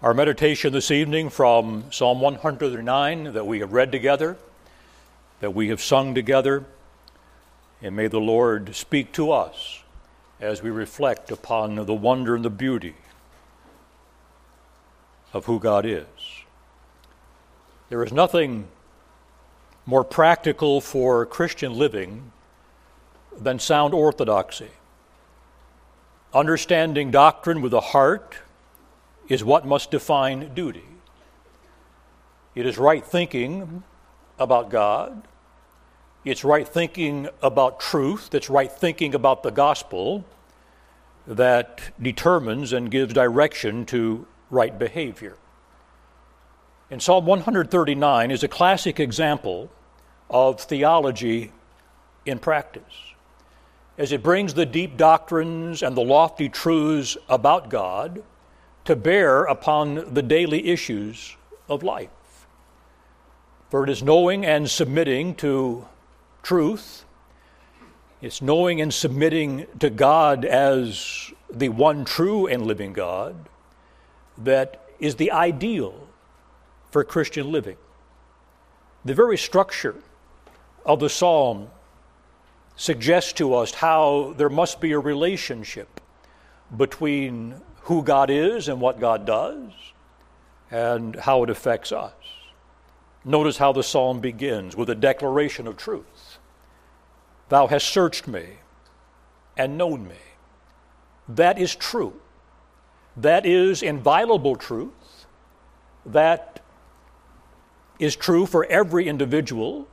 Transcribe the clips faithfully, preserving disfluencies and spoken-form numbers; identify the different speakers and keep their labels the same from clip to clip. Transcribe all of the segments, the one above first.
Speaker 1: Our meditation this evening from Psalm one hundred nine that we have read together, that we have sung together, and may the Lord speak to us as we reflect upon the wonder and the beauty of who God is. There is nothing more practical for Christian living than sound orthodoxy. Understanding doctrine with the heart is what must define duty. It is right thinking about God. It's right thinking about truth. It's right thinking about the gospel that determines and gives direction to right behavior. And Psalm one thirty-nine is a classic example of theology in practice, as it brings the deep doctrines and the lofty truths about God to bear upon the daily issues of life. For it is knowing and submitting to truth, it's knowing and submitting to God as the one true and living God that is the ideal for Christian living. The very structure of the psalm suggests to us how there must be a relationship between who God is and what God does and how it affects us. Notice how the psalm begins with a declaration of truth. Thou hast searched me and known me. That is true. That is inviolable truth. That is true for every individual,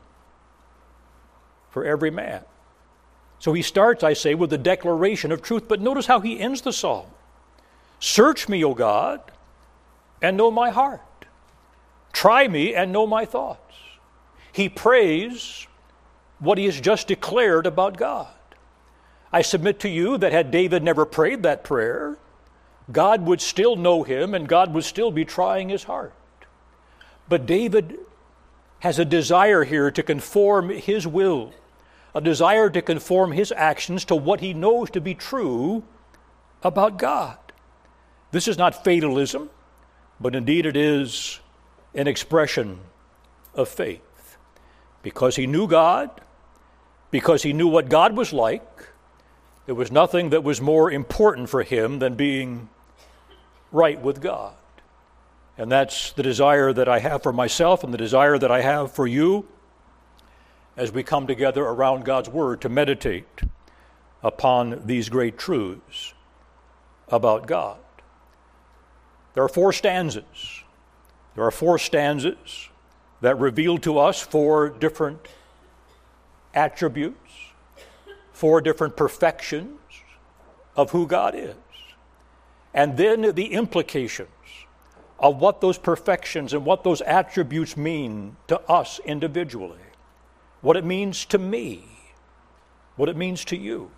Speaker 1: for every man. So he starts, I say, with a declaration of truth, but notice how he ends the psalm. Search me, O God, and know my heart. Try me and know my thoughts. He prays what he has just declared about God. I submit to you that had David never prayed that prayer, God would still know him and God would still be trying his heart. But David has a desire here to conform his will, a desire to conform his actions to what he knows to be true about God. This is not fatalism, but indeed it is an expression of faith. Because he knew God, because he knew what God was like, there was nothing that was more important for him than being right with God. And that's the desire that I have for myself and the desire that I have for you as we come together around God's Word to meditate upon these great truths about God. There are four stanzas. There are four stanzas that reveal to us four different attributes, four different perfections of who God is. And then the implications of what those perfections and what those attributes mean to us individually, what it means to me, what it means to you.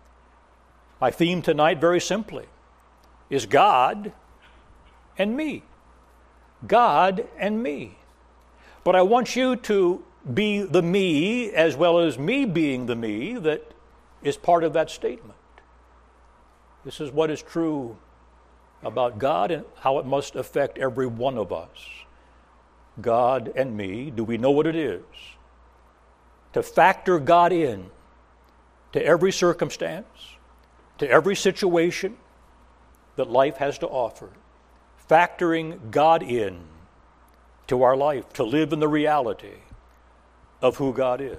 Speaker 1: My theme tonight, very simply, is God and me. God and me. But I want you to be the me as well as me being the me that is part of that statement. This is what is true about God and how it must affect every one of us. God and me, do we know what it is? To factor God in to every circumstance, to every situation that life has to offer. Factoring God in to our life, to live in the reality of who God is.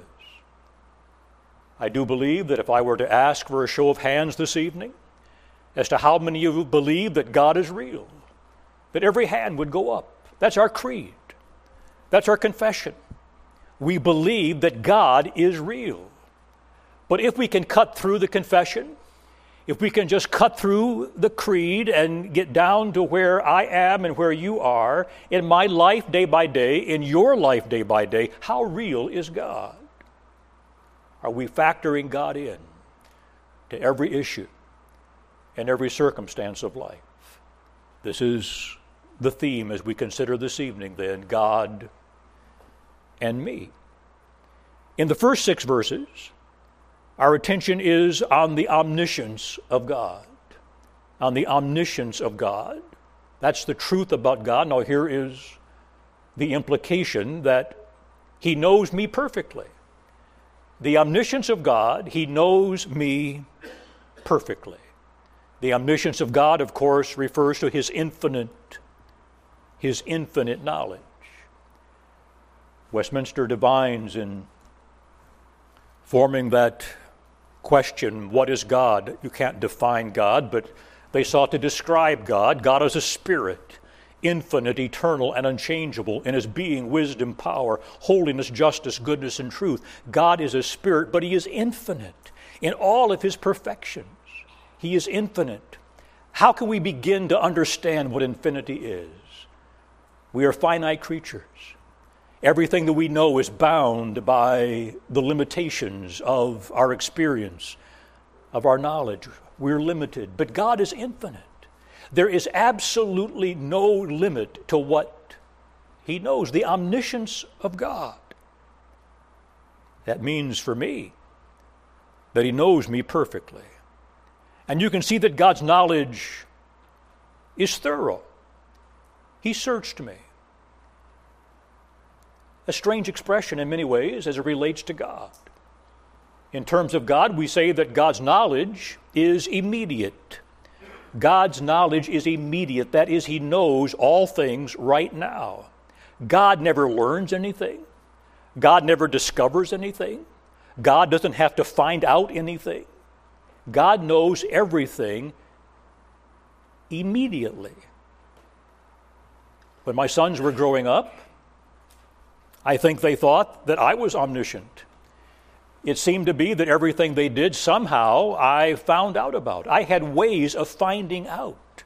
Speaker 1: I do believe that if I were to ask for a show of hands this evening as to how many of you believe that God is real, that every hand would go up. That's our creed. That's our confession. We believe that God is real. But if we can cut through the confession, if we can just cut through the creed and get down to where I am and where you are, in my life day by day, in your life day by day, how real is God? Are we factoring God in to every issue and every circumstance of life? This is the theme as we consider this evening then, God and me. In the first six verses, our attention is on the omniscience of God, on the omniscience of God. That's the truth about God. Now here is the implication that he knows me perfectly. The omniscience of God, he knows me perfectly. The omniscience of God, of course, refers to his infinite, his infinite knowledge. Westminster divines, in forming that question, what is God? You can't define God, but they sought to describe God. God is a spirit, infinite, eternal, and unchangeable in his being, wisdom, power, holiness, justice, goodness, and truth. God is a spirit, but he is infinite in all of his perfections. He is infinite. How can we begin to understand what infinity is? We are finite creatures. Everything that we know is bound by the limitations of our experience, of our knowledge. We're limited, but God is infinite. There is absolutely no limit to what he knows, the omniscience of God. That means for me that he knows me perfectly. And you can see that God's knowledge is thorough. He searched me. A strange expression in many ways as it relates to God. In terms of God, we say that God's knowledge is immediate. God's knowledge is immediate. That is, he knows all things right now. God never learns anything. God never discovers anything. God doesn't have to find out anything. God knows everything immediately. When my sons were growing up, I think they thought that I was omniscient. It seemed to be that everything they did somehow I found out about. I had ways of finding out.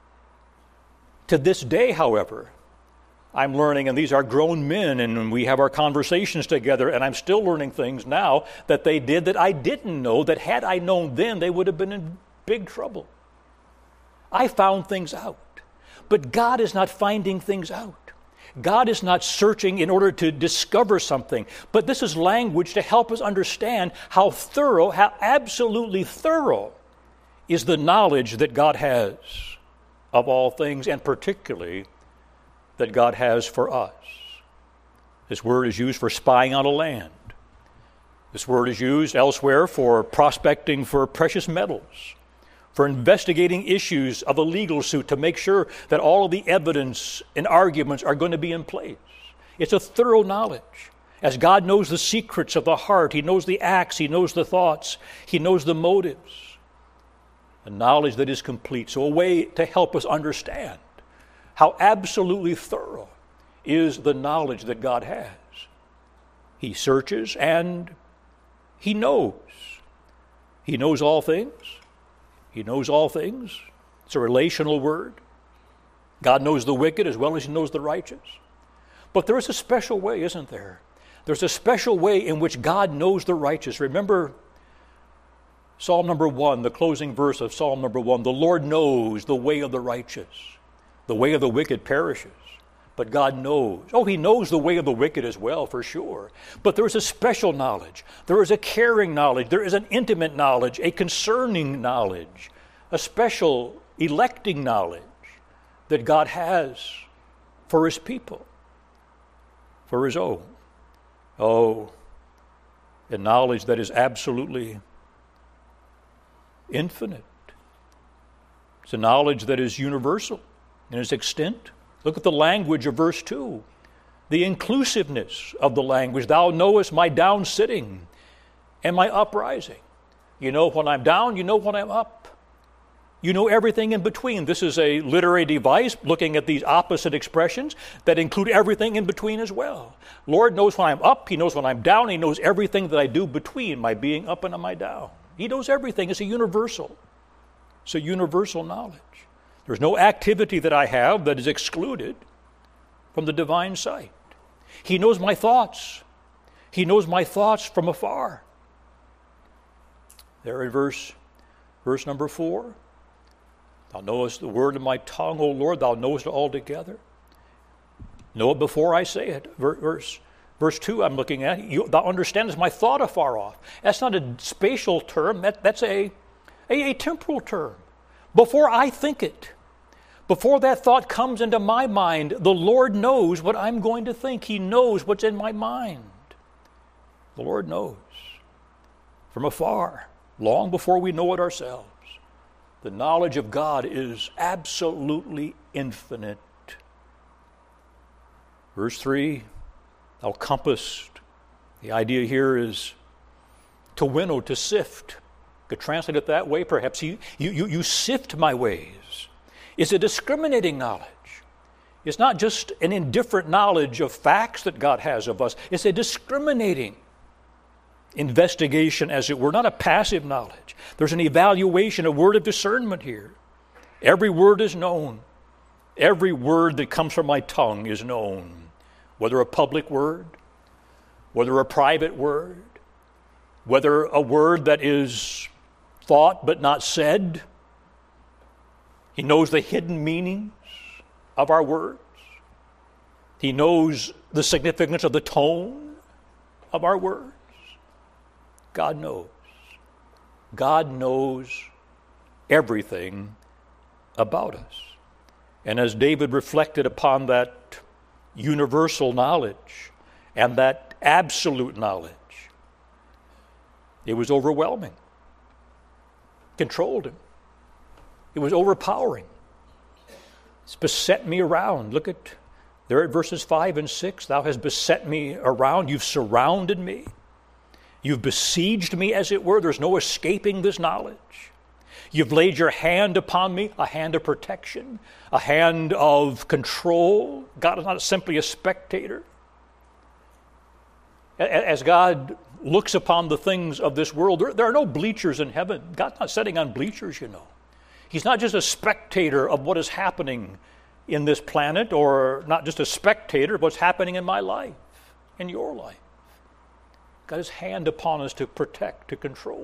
Speaker 1: To this day, however, I'm learning, and these are grown men, and we have our conversations together, and I'm still learning things now that they did that I didn't know, that had I known then, they would have been in big trouble. I found things out. But God is not finding things out. God is not searching in order to discover something, but this is language to help us understand how thorough, how absolutely thorough is the knowledge that God has of all things, and particularly that God has for us. This word is used for spying out a land. This word is used elsewhere for prospecting for precious metals, for investigating issues of a legal suit to make sure that all of the evidence and arguments are going to be in place. It's a thorough knowledge. As God knows the secrets of the heart, he knows the acts, he knows the thoughts, he knows the motives. A knowledge that is complete. So a way to help us understand how absolutely thorough is the knowledge that God has. He searches and he knows. He knows all things. He knows all things. It's a relational word. God knows the wicked as well as he knows the righteous. But there is a special way, isn't there? There's a special way in which God knows the righteous. Remember Psalm number one, the closing verse of Psalm number one. The Lord knows the way of the righteous. The way of the wicked perishes, but God knows. Oh, he knows the way of the wicked as well, for sure. But there is a special knowledge. There is a caring knowledge. There is an intimate knowledge, a concerning knowledge, a special electing knowledge that God has for his people, for his own. Oh, a knowledge that is absolutely infinite. It's a knowledge that is universal in its extent. Look at the language of verse two. The inclusiveness of the language. Thou knowest my down sitting and my uprising. You know when I'm down, you know when I'm up. You know everything in between. This is a literary device looking at these opposite expressions that include everything in between as well. Lord knows when I'm up, he knows when I'm down, he knows everything that I do between my being up and my down. He knows everything. It's a universal. It's a universal knowledge. There's no activity that I have that is excluded from the divine sight. He knows my thoughts. He knows my thoughts from afar. There in verse, verse number four. Thou knowest the word of my tongue, O Lord, thou knowest it altogether. Know it before I say it. Verse, verse two I'm looking at. You, thou understandest my thought afar off. That's not a spatial term. That, that's a, a, a temporal term. Before I think it. Before that thought comes into my mind, the Lord knows what I'm going to think. He knows what's in my mind. The Lord knows from afar, long before we know it ourselves. The knowledge of God is absolutely infinite. Verse three, thou compassed. The idea here is to winnow, to sift. You could translate it that way, perhaps. You, you, you sift my ways. It's a discriminating knowledge. It's not just an indifferent knowledge of facts that God has of us. It's a discriminating investigation, as it were, not a passive knowledge. There's an evaluation, a word of discernment here. Every word is known. Every word that comes from my tongue is known, whether a public word, whether a private word, whether a word that is thought but not said. He knows the hidden meanings of our words. He knows the significance of the tone of our words. God knows. God knows everything about us. And as David reflected upon that universal knowledge and that absolute knowledge, it was overwhelming, controlled him. It was overpowering. It's beset me around. Look at there at verses five and six. Thou hast beset me around. You've surrounded me. You've besieged me, as it were. There's no escaping this knowledge. You've laid your hand upon me, a hand of protection, a hand of control. God is not simply a spectator. As God looks upon the things of this world, there are no bleachers in heaven. God's not sitting on bleachers, you know. He's not just a spectator of what is happening in this planet, or not just a spectator of what's happening in my life, in your life. Got his hand upon us to protect, to control.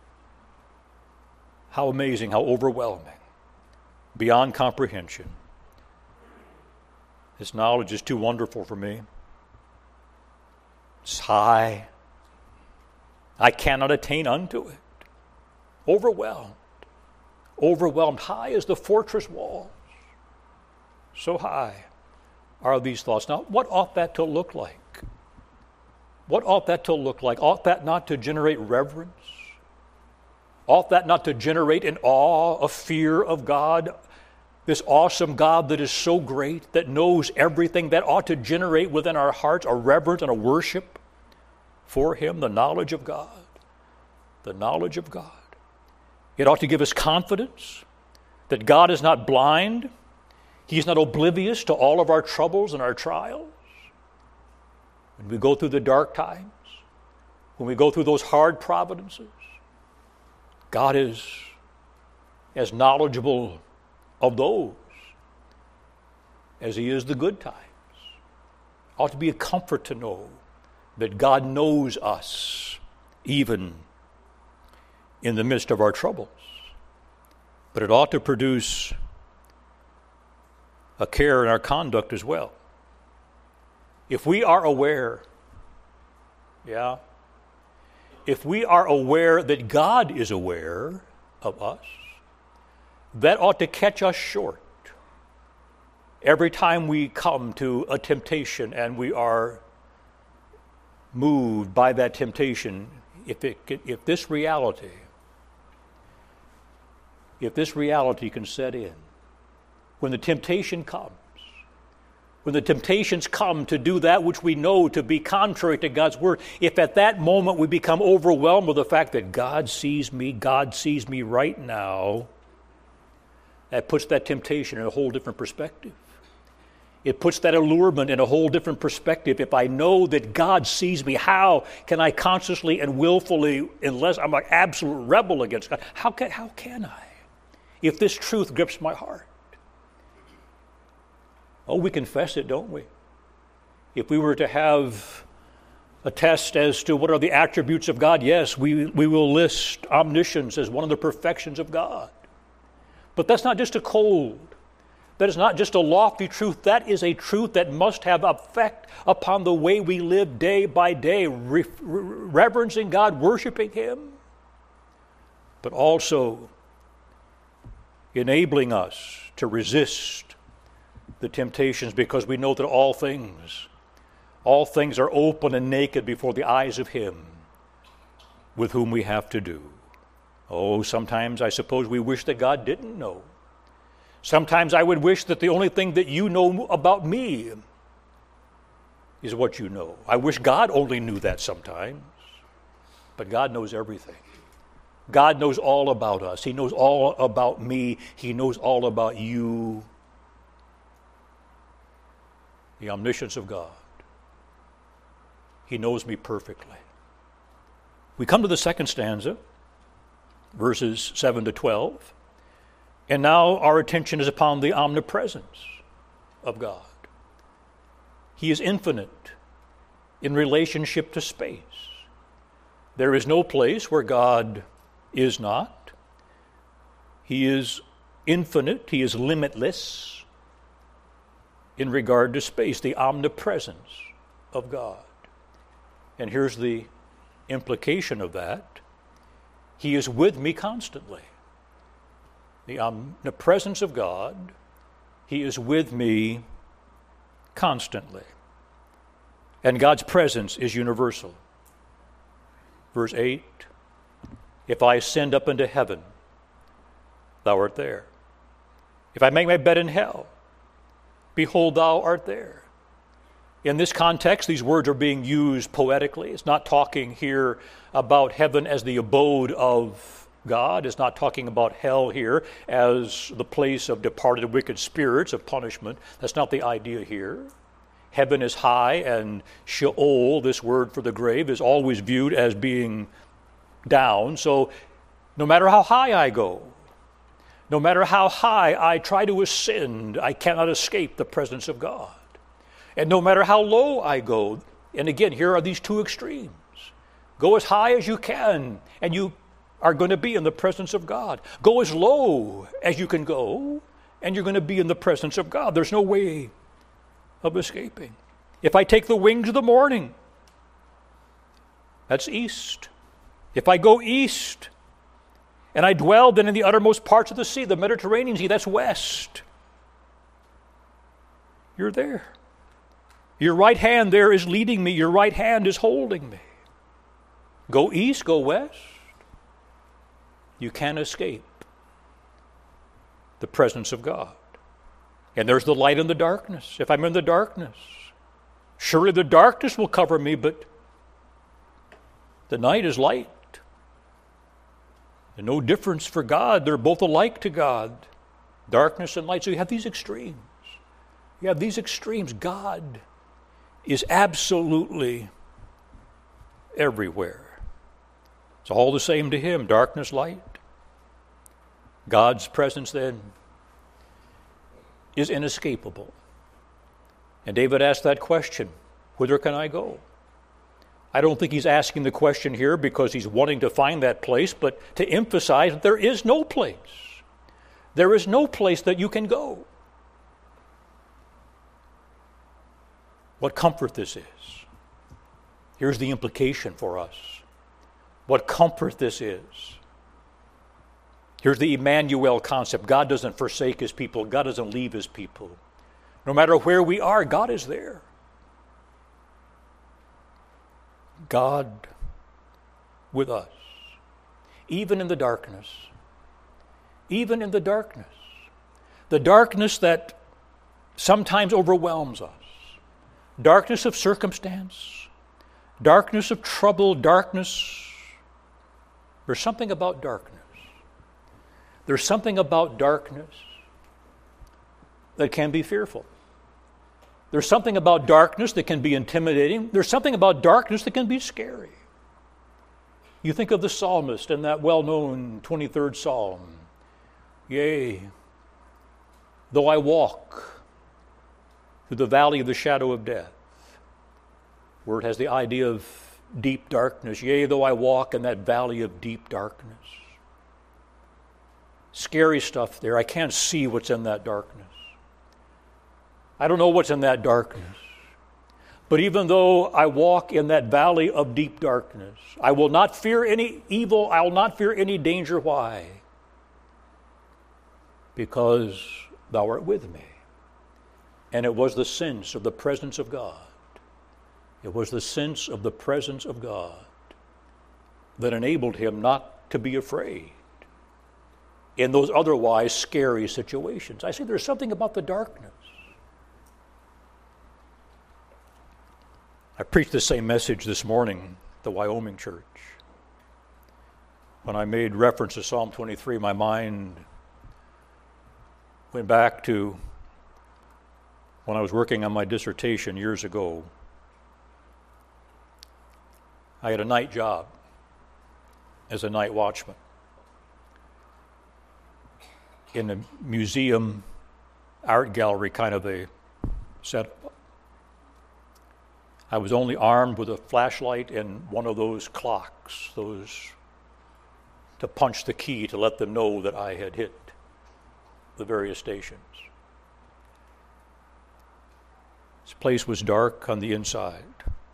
Speaker 1: How amazing, how overwhelming, beyond comprehension. This knowledge is too wonderful for me. It's high. I cannot attain unto it. Overwhelmed. Overwhelmed. High as the fortress walls. So high are these thoughts. Now, what ought that to look like? What ought that to look like? Ought that not to generate reverence? Ought that not to generate an awe, a fear of God? This awesome God that is so great, that knows everything, that ought to generate within our hearts a reverence and a worship for Him, the knowledge of God. The knowledge of God. It ought to give us confidence that God is not blind. He's not oblivious to all of our troubles and our trials. When we go through the dark times, when we go through those hard providences, God is as knowledgeable of those as He is the good times. Ought to be a comfort to know that God knows us even in the midst of our troubles. But it ought to produce a care in our conduct as well. If we are aware, yeah, if we are aware that God is aware of us, that ought to catch us short. Every time we come to a temptation and we are moved by that temptation, if it, if this reality, if this reality can set in, when the temptation comes, when the temptations come to do that which we know to be contrary to God's word, if at that moment we become overwhelmed with the fact that God sees me, God sees me right now, that puts that temptation in a whole different perspective. It puts that allurement in a whole different perspective. If I know that God sees me, how can I consciously and willfully, unless I'm an absolute rebel against God, how can, how can I? If this truth grips my heart. Oh, we confess it, don't we? If we were to have a test as to what are the attributes of God, yes, we, we will list omniscience as one of the perfections of God. But that's not just a cold. That is not just a lofty truth. That is a truth that must have effect upon the way we live day by day, re- reverencing God, worshiping Him, but also enabling us to resist the temptations because we know that all things, all things are open and naked before the eyes of Him with whom we have to do. Oh, sometimes I suppose we wish that God didn't know. Sometimes I would wish that the only thing that you know about me is what you know. I wish God only knew that sometimes. But God knows everything. God knows all about us. He knows all about me. He knows all about you. The omniscience of God. He knows me perfectly. We come to the second stanza, verses seven to twelve. And now our attention is upon the omnipresence of God. He is infinite in relationship to space. There is no place where God is not. He is infinite. He is limitless in regard to space, the omnipresence of God. And here's the implication of that. He is with me constantly. The omnipresence of God, He is with me constantly. And God's presence is universal. Verse eight, if I ascend up into heaven, thou art there. If I make my bed in hell, behold, thou art there. In this context, these words are being used poetically. It's not talking here about heaven as the abode of God. It's not talking about hell here as the place of departed wicked spirits of punishment. That's not the idea here. Heaven is high, and Sheol, this word for the grave, is always viewed as being down. So no matter how high I go, no matter how high I try to ascend, I cannot escape the presence of God. And no matter how low I go, and again, here are these two extremes. Go as high as you can, and you are going to be in the presence of God. Go as low as you can go, and you're going to be in the presence of God. There's no way of escaping. If I take the wings of the morning, that's east. If I go east, and I dwell then in the uttermost parts of the sea, the Mediterranean Sea, that's west. You're there. Your right hand there is leading me. Your right hand is holding me. Go east, go west. You can't escape the presence of God. And there's the light in the darkness. If I'm in the darkness, surely the darkness will cover me, but the night is light. And no difference for God. They're both alike to God, darkness and light. So you have these extremes. You have these extremes. God is absolutely everywhere. It's all the same to Him, darkness, light. God's presence then is inescapable. And David asked that question, whither can I go? I don't think he's asking the question here because he's wanting to find that place, but to emphasize that there is no place. There is no place that you can go. What comfort this is. Here's the implication for us. What comfort this is. Here's the Emmanuel concept. God doesn't forsake His people. God doesn't leave His people. No matter where we are, God is there. God with us. Even in the darkness. Even in the darkness. The darkness that sometimes overwhelms us. Darkness of circumstance. Darkness of trouble. Darkness. There's something about darkness. There's something about darkness that can be fearful. There's something about darkness that can be intimidating. There's something about darkness that can be scary. You think of the psalmist in that well-known twenty-third Psalm. Yea, though I walk through the valley of the shadow of death, where it has the idea of deep darkness. Yea, though I walk in that valley of deep darkness. Scary stuff there. I can't see what's in that darkness. I don't know what's in that darkness. But even though I walk in that valley of deep darkness, I will not fear any evil. I will not fear any danger. Why? Because thou art with me. And it was the sense of the presence of God. It was the sense of the presence of God that enabled him not to be afraid in those otherwise scary situations. I say there's something about the darkness. I preached the same message this morning at the Wyoming church. When I made reference to Psalm twenty-three, my mind went back to when I was working on my dissertation years ago. I had a night job as a night watchman in a museum, art gallery kind of a setup. I was only armed with a flashlight and one of those clocks, those to punch the key to let them know that I had hit the various stations. This place was dark on the inside.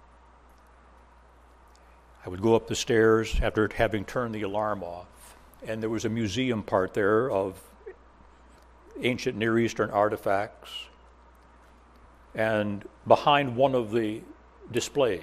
Speaker 1: I would go up the stairs after having turned the alarm off, and there was a museum part there of ancient Near Eastern artifacts. And behind one of the displays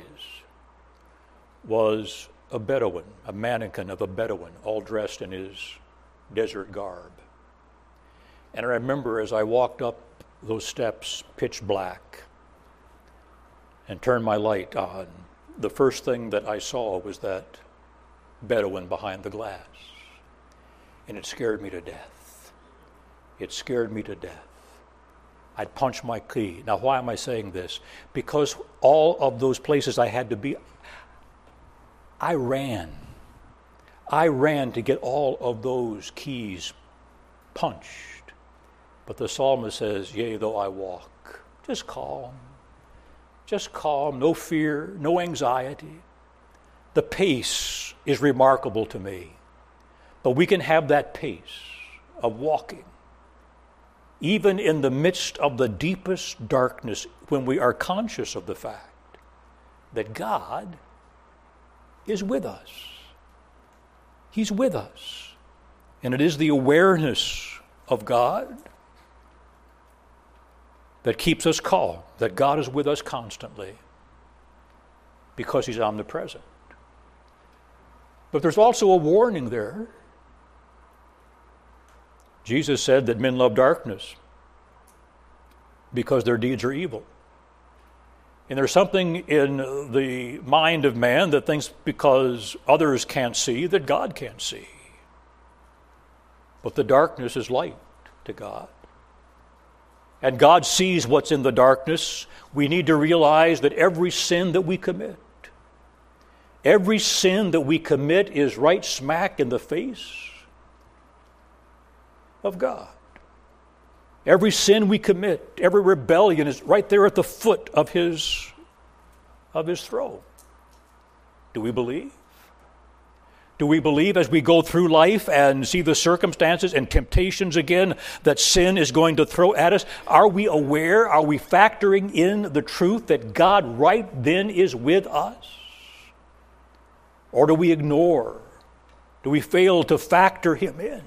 Speaker 1: was a Bedouin, a mannequin of a Bedouin, all dressed in his desert garb. And I remember as I walked up those steps, pitch black, and turned my light on, the first thing that I saw was that Bedouin behind the glass. And it scared me to death. It scared me to death. I'd punch my key. Now, why am I saying this? Because all of those places I had to be, I ran. I ran to get all of those keys punched. But the psalmist says, yea, though I walk, just calm. Just calm, no fear, no anxiety. The pace is remarkable to me. But we can have that pace of walking, even in the midst of the deepest darkness, when we are conscious of the fact that God is with us. He's with us. And it is the awareness of God that keeps us calm, that God is with us constantly because he's omnipresent. But there's also a warning there. Jesus said that men love darkness because their deeds are evil. And there's something in the mind of man that thinks because others can't see, that God can't see. But the darkness is light to God. And God sees what's in the darkness. We need to realize that every sin that we commit, every sin that we commit is right smack in the face of God. Every sin we commit, every rebellion is right there at the foot of his, of his throne. Do we believe? Do we believe as we go through life and see the circumstances and temptations again that sin is going to throw at us? Are we aware? Are we factoring in the truth that God right then is with us? Or do we ignore? Do we fail to factor him in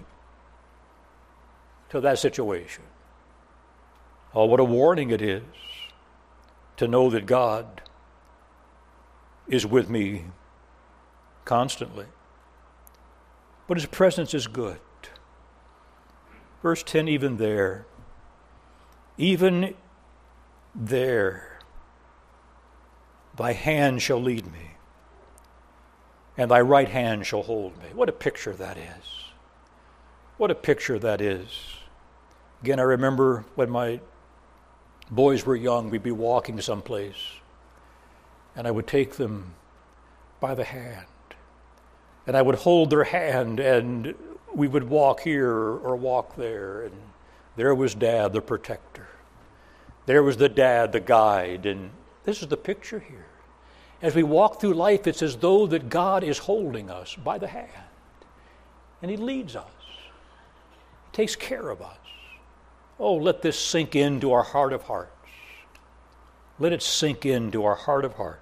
Speaker 1: to that situation? Oh, what a warning it is to know that God is with me constantly. But his presence is good. Verse ten, even there, even there, thy hand shall lead me, and thy right hand shall hold me. What a picture that is. What a picture that is. Again, I remember when my boys were young, we'd be walking someplace, and I would take them by the hand. And I would hold their hand, and we would walk here or walk there. And there was Dad, the protector. There was the dad, the guide. And this is the picture here. As we walk through life, it's as though that God is holding us by the hand. And he leads us. He takes care of us. Oh, let this sink into our heart of hearts. Let it sink into our heart of hearts.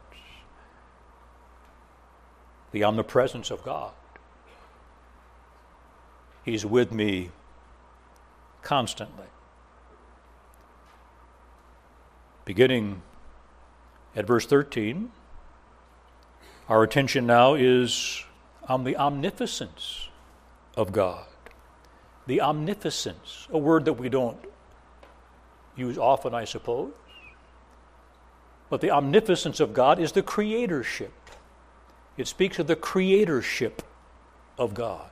Speaker 1: The omnipresence of God. He's with me constantly. Beginning at verse thirteen, our attention now is on the omnipotence of God. The omnipotence, a word that we don't use often, I suppose. But the omnipotence of God is the creatorship. It speaks of the creatorship of God.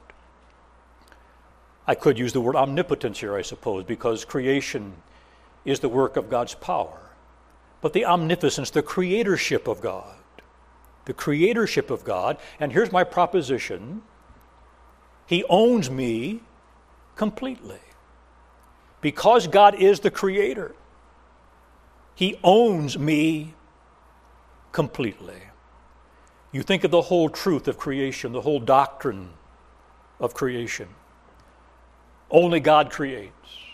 Speaker 1: I could use the word omnipotence here, I suppose, because creation is the work of God's power. But the omnipotence, the creatorship of God, the creatorship of God, and here's my proposition: He owns me completely. Because God is the creator, He owns me completely. You think of the whole truth of creation, the whole doctrine of creation. Only God creates.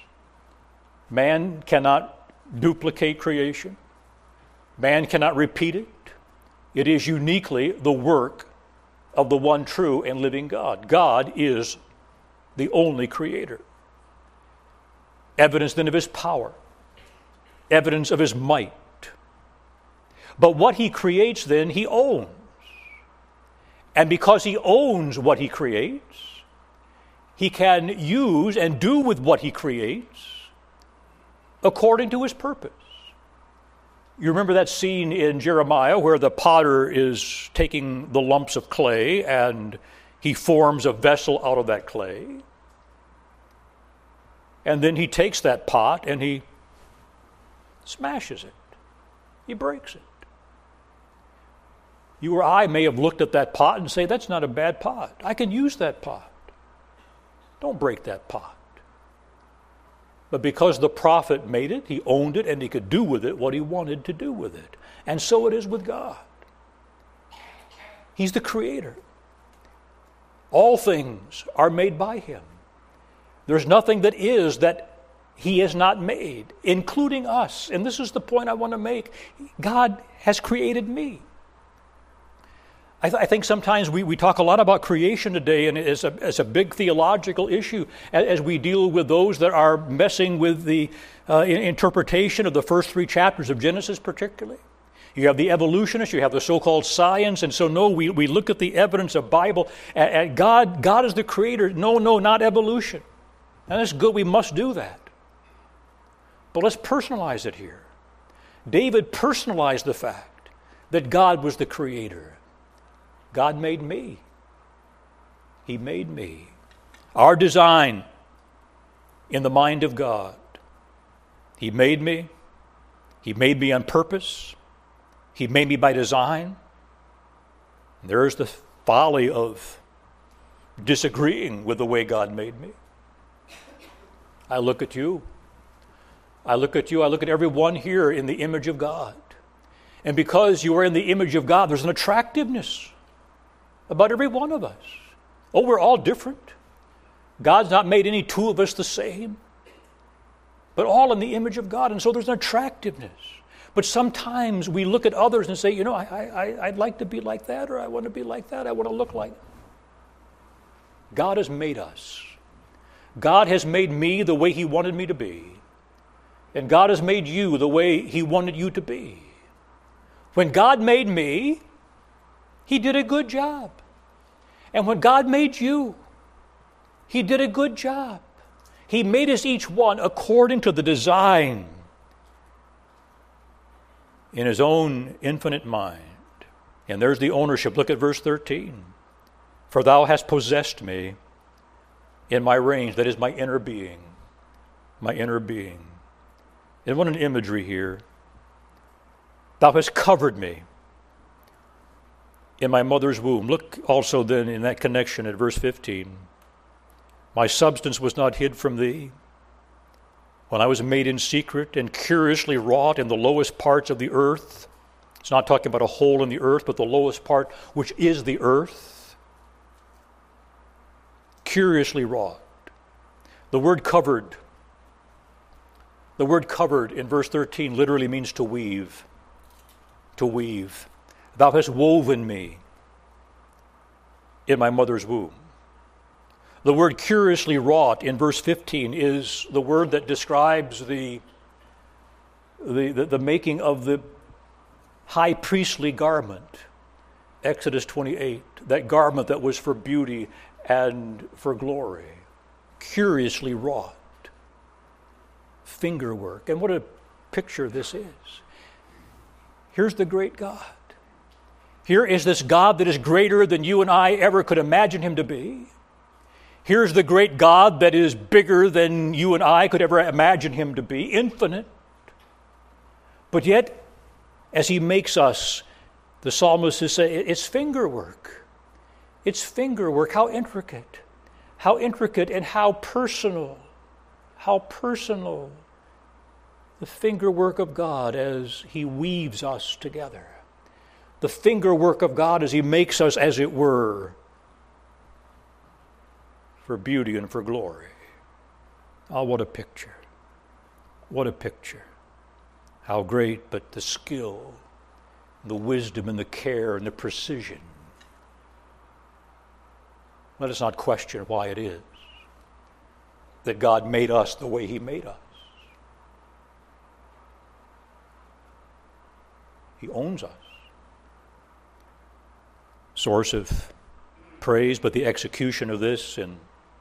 Speaker 1: Man cannot duplicate creation. Man cannot repeat it. It is uniquely the work of the one true and living God. God is the only creator. Evidence then of His power. Evidence of His might. But what He creates then, He owns. And because He owns what He creates, He can use and do with what He creates according to His purpose. You remember that scene in Jeremiah where the potter is taking the lumps of clay and he forms a vessel out of that clay. And then he takes that pot and he smashes it. He breaks it. You or I may have looked at that pot and say, that's not a bad pot. I can use that pot. Don't break that pot. But because the prophet made it, he owned it, and he could do with it what he wanted to do with it. And so it is with God. He's the creator. All things are made by Him. There's nothing that is that He has not made, including us. And this is the point I want to make. God has created me. I, th- I think sometimes we, we talk a lot about creation today, and it's a, it's a big theological issue as, as we deal with those that are messing with the uh, interpretation of the first three chapters of Genesis particularly. You have the evolutionists, you have the so-called science, and so no, we, we look at the evidence of Bible, and, and God, God is the creator. No, no, not evolution. And that's good, we must do that. But let's personalize it here. David personalized the fact that God was the creator. God made me. He made me. Our design in the mind of God. He made me. He made me on purpose. He made me by design. There's the folly of disagreeing with the way God made me. I look at you. I look at you. I look at everyone here in the image of God. And because you are in the image of God, there's an attractiveness about every one of us. Oh, we're all different. God's not made any two of us the same, but all in the image of God. And so there's an attractiveness. But sometimes we look at others and say, you know, I, I, I'd like to be like that, or I want to be like that, I want to look like that. God has made us. God has made me the way He wanted me to be. And God has made you the way He wanted you to be. When God made me, He did a good job. And when God made you, He did a good job. He made us each one according to the design in His own infinite mind. And there's the ownership. Look at verse thirteen. For Thou hast possessed me in my range, that is my inner being. My inner being. And what an imagery here. Thou hast covered me in my mother's womb. Look also then in that connection at verse fifteen. My substance was not hid from Thee when I was made in secret and curiously wrought in the lowest parts of the earth. It's not talking about a hole in the earth, but the lowest part, which is the earth. Curiously wrought. The word covered, the word covered in verse thirteen literally means to weave. To weave. Thou hast woven me in my mother's womb. The word curiously wrought in verse fifteen is the word that describes the the, the, the making of the high priestly garment, Exodus twenty-eight, that garment that was for beauty and for glory, curiously wrought, finger work. And what a picture this is. Here's the great God. Here is this God that is greater than you and I ever could imagine him to be. Here's the great God that is bigger than you and I could ever imagine him to be, infinite. But yet, as he makes us, the psalmist is saying, it's finger work. It's finger work. How intricate. How intricate and how personal. How personal. The finger work of God as he weaves us together. The finger work of God as he makes us, as it were, for beauty and for glory. Oh, what a picture. What a picture. How great, but the skill, the wisdom and the care and the precision. Let us not question why it is that God made us the way he made us. He owns us. Source of praise, but the execution of this in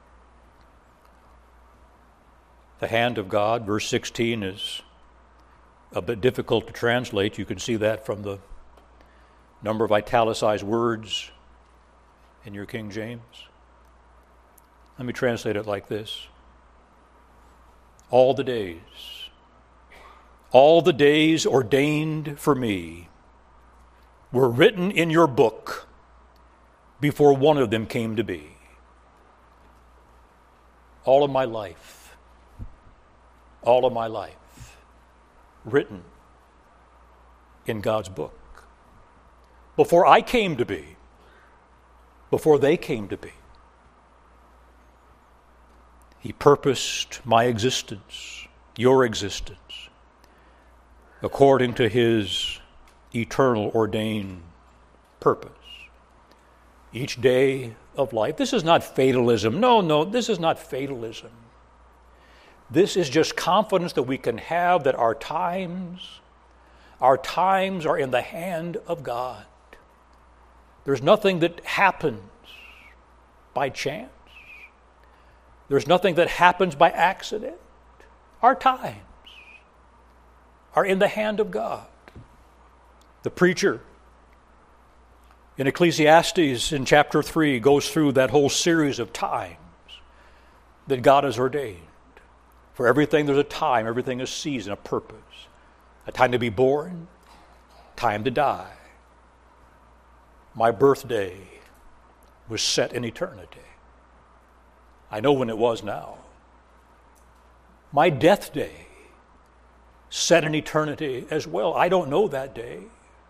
Speaker 1: the hand of God, verse sixteen, is a bit difficult to translate. You can see that from the number of italicized words in your King James. Let me translate it like this. All the days, all the days ordained for me were written in your book before one of them came to be. All of my life, all of my life, written in God's book. Before I came to be, before they came to be, he purposed my existence, your existence, according to his eternal ordained purpose. Each day of life. This is not fatalism. No, no, this is not fatalism. This is just confidence that we can have that our times, our times are in the hand of God. There's nothing that happens by chance. There's nothing that happens by accident. Our times are in the hand of God. The preacher in Ecclesiastes in chapter three goes through that whole series of times that God has ordained. For everything there's a time, everything is a season, a purpose. A time to be born, time to die. My birthday was set in eternity. I know when it was now. My death day set in eternity as well. I don't know that day.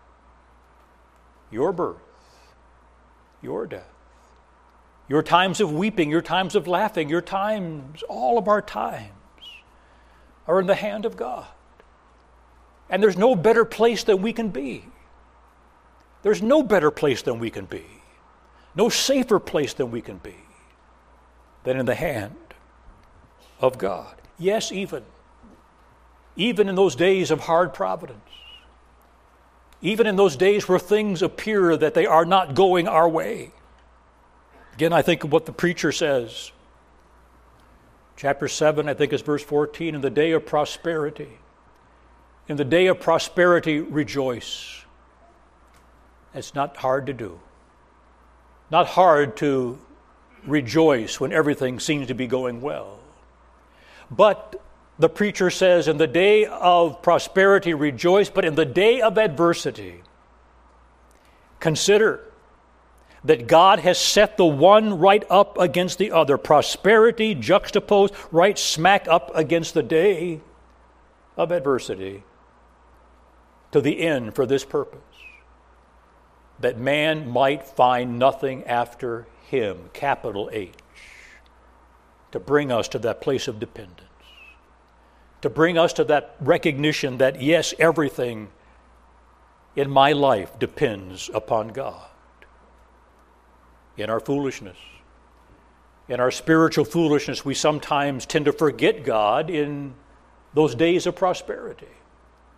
Speaker 1: Your birth, your death, your times of weeping, your times of laughing, your times, all of our times are in the hand of God. And there's no better place than we can be. There's no better place than we can be. No safer place than we can be than in the hand of God. Yes, even, even in those days of hard providence, even in those days where things appear that they are not going our way. Again, I think of what the preacher says. Chapter seven, I think it's verse fourteen, in the day of prosperity. In the day of prosperity, rejoice. It's not hard to do. Not hard to rejoice when everything seems to be going well. But the preacher says, in the day of prosperity, rejoice, but in the day of adversity, consider that God has set the one right up against the other. Prosperity juxtaposed right smack up against the day of adversity, to the end for this purpose, that man might find nothing after him, capital H, to bring us to that place of dependence, to bring us to that recognition that, yes, everything in my life depends upon God. In our foolishness, in our spiritual foolishness, we sometimes tend to forget God in those days of prosperity.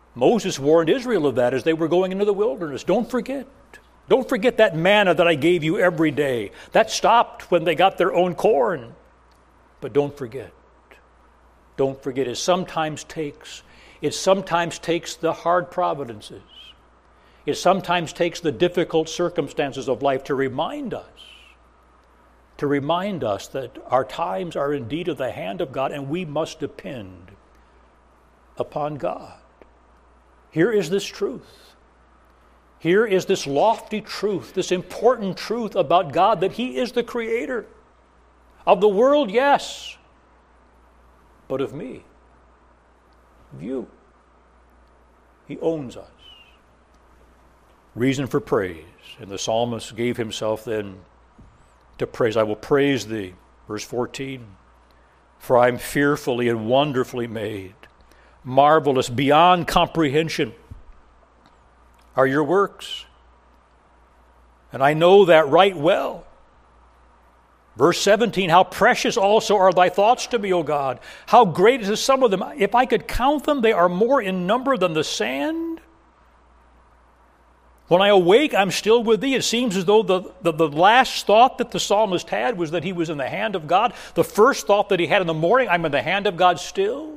Speaker 1: Moses warned Israel of that as they were going into the wilderness. Don't forget. Don't forget that manna that I gave you every day. That stopped when they got their own corn. But don't forget. Don't forget. It sometimes takes, it sometimes takes the hard providences. It sometimes takes the difficult circumstances of life to remind us, to remind us that our times are indeed of the hand of God and we must depend upon God. Here is this truth. Here is this lofty truth, this important truth about God, that He is the creator of the world, yes, but of me, of you. He owns us. Reason for praise. And the psalmist gave himself then to praise. I will praise thee, verse fourteen, for I am fearfully and wonderfully made. Marvelous beyond comprehension are your works, and I know that right well. Verse seventeen, how precious also are thy thoughts to me, O God. How great is the sum of them. If I could count them, they are more in number than the sand. When I awake, I'm still with thee. It seems as though the, the, the last thought that the psalmist had was that he was in the hand of God. The first thought that he had in the morning, I'm in the hand of God still,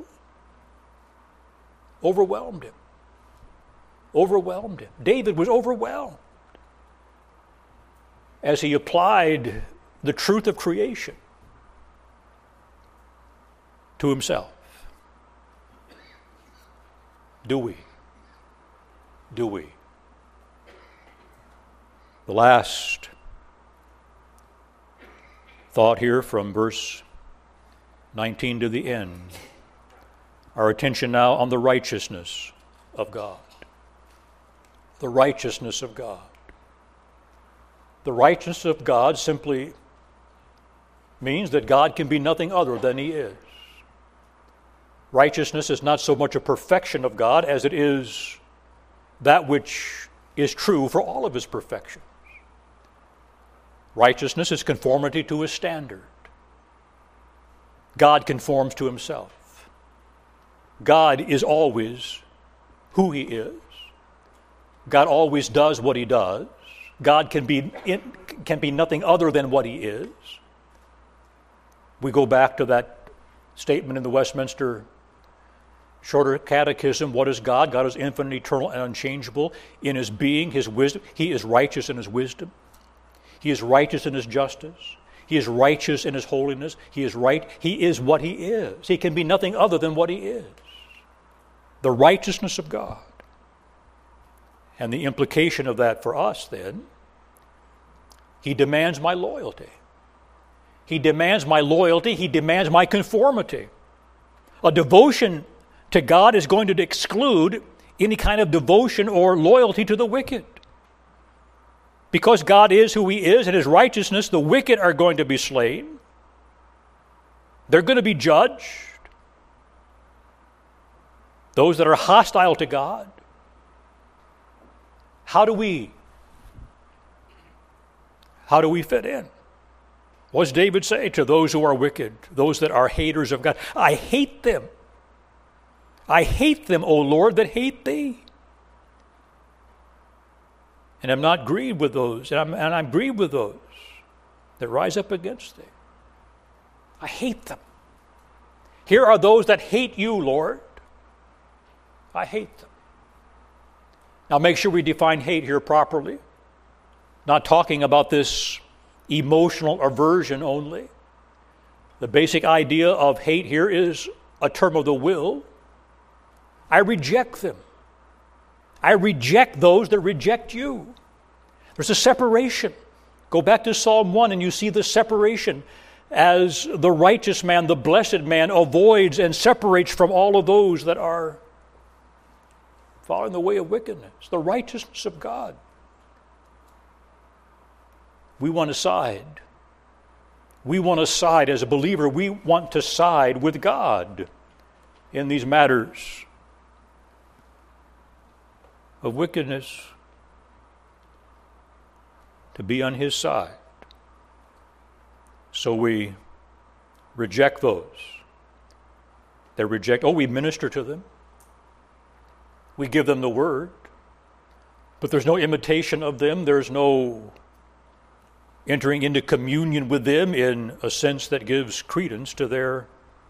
Speaker 1: overwhelmed him. Overwhelmed him. David was overwhelmed as he applied the truth of creation to himself. Do we? Do we? The last thought here from verse nineteen to the end. Our attention now on the righteousness of God. The righteousness of God. The righteousness of God simply means that God can be nothing other than He is. Righteousness is not so much a perfection of God as it is that which is true for all of His perfections. Righteousness is conformity to His standard. God conforms to Himself. God is always who He is. God always does what He does. God can be can be nothing other than what He is. We go back to that statement in the Westminster Shorter Catechism. What is God? God is infinite, eternal, and unchangeable in His being, His wisdom. He is righteous in His wisdom. He is righteous in His justice. He is righteous in His holiness. He is right. He is what He is. He can be nothing other than what He is. The righteousness of God. And the implication of that for us then, He demands my loyalty. He demands my loyalty. He demands my conformity. A devotion to God is going to exclude any kind of devotion or loyalty to the wicked. Because God is who He is in His righteousness, the wicked are going to be slain. They're going to be judged. Those that are hostile to God. How do we, how do we fit in? What does David say to those who are wicked, those that are haters of God? I hate them. I hate them, O Lord, that hate Thee. And I'm not grieved with those, and I'm, and I'm grieved with those that rise up against Thee. I hate them. Here are those that hate You, Lord. I hate them. Now make sure we define hate here properly. Not talking about this emotional aversion only. The basic idea of hate here is a term of the will. I reject them. I reject those that reject You. There's a separation. Go back to Psalm one and you see the separation as the righteous man, the blessed man, avoids and separates from all of those that are following the way of wickedness. The righteousness of God. We want to side. We want to side as a believer. We want to side with God in these matters of wickedness, to be on His side. So we reject those. They reject, oh, we minister to them. We give them the word, but there's no imitation of them. There's no entering into communion with them in a sense that gives credence to their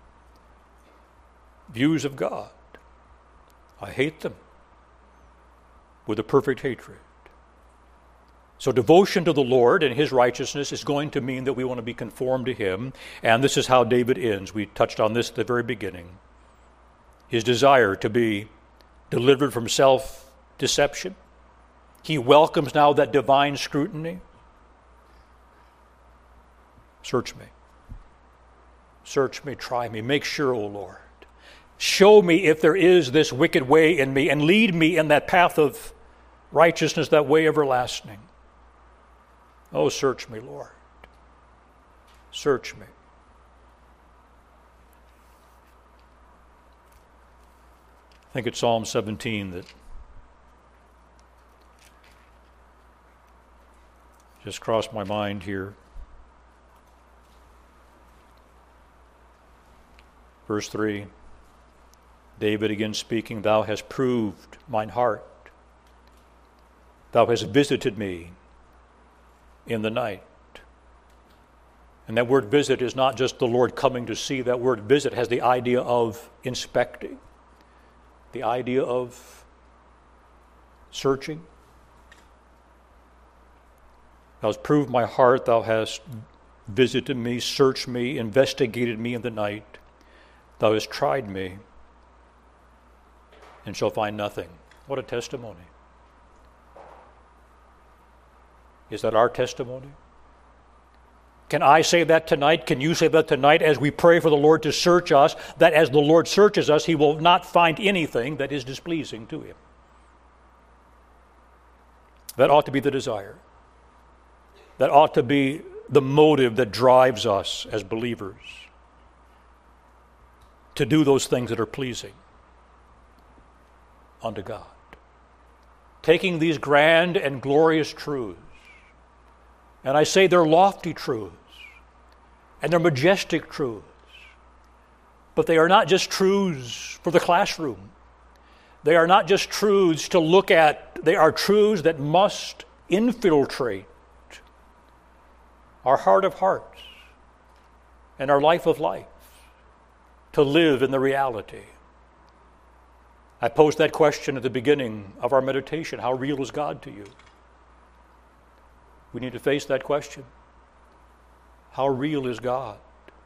Speaker 1: views of God. I hate them with a perfect hatred. So devotion to the Lord and his righteousness is going to mean that we want to be conformed to him, and this is how David ends. We touched on this at the very beginning. His desire to be delivered from self-deception. He welcomes now that divine scrutiny. Search me. Search me, try me, make sure, O Lord. Show me if there is this wicked way in me, and lead me in that path of righteousness, that way everlasting. Oh, search me, Lord. Search me. I think it's Psalm seventeen that just crossed my mind here. Verse three, David again speaking, Thou hast proved mine heart. Thou hast visited me in the night. And that word visit is not just the Lord coming to see. That word visit has the idea of inspecting, the idea of searching. Thou hast proved my heart. Thou hast visited me, searched me, investigated me in the night. Thou hast tried me and shall find nothing. What a testimony. Is that our testimony? Can I say that tonight? Can you say that tonight as we pray for the Lord to search us, that as the Lord searches us, he will not find anything that is displeasing to him? That ought to be the desire. That ought to be the motive that drives us as believers to do those things that are pleasing unto God. Taking these grand and glorious truths, and I say they're lofty truths, and they're majestic truths, but they are not just truths for the classroom. They are not just truths to look at. They are truths that must infiltrate our heart of hearts and our life of life to live in the reality. I posed that question at the beginning of our meditation. How real is God to you? We need to face that question. How real is God?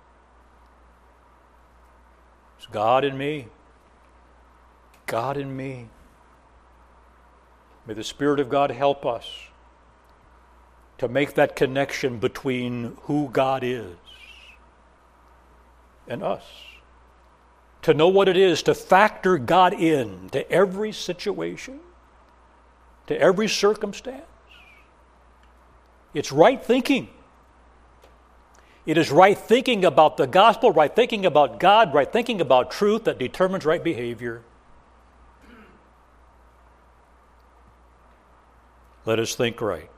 Speaker 1: Is God in me? God in me. May the Spirit of God help us to make that connection between who God is and us. To know what it is to factor God in to every situation, to every circumstance. It's right thinking. It is right thinking about the gospel, right thinking about God, right thinking about truth that determines right behavior. Let us think right.